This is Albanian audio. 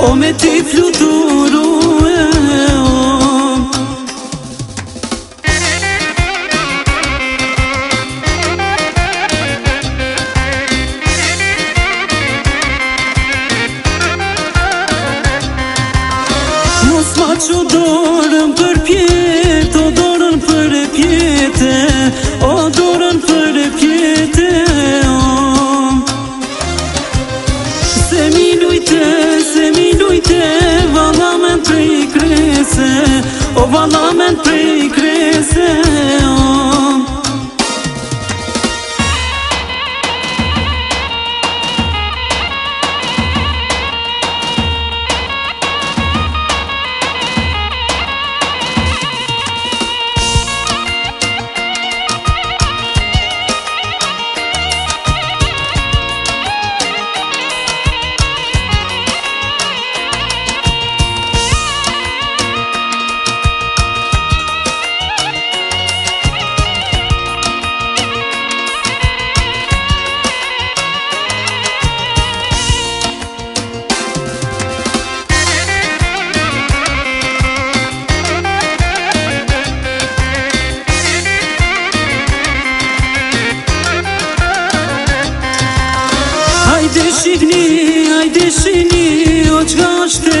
O me ti fluturu e o Mos ma që dorën për pjetë, o dorën për e pjetë, o dorën për e pjetë, se mi lujte, valla men prej krese, o valla men prej krese, Hajde shikni, o qka është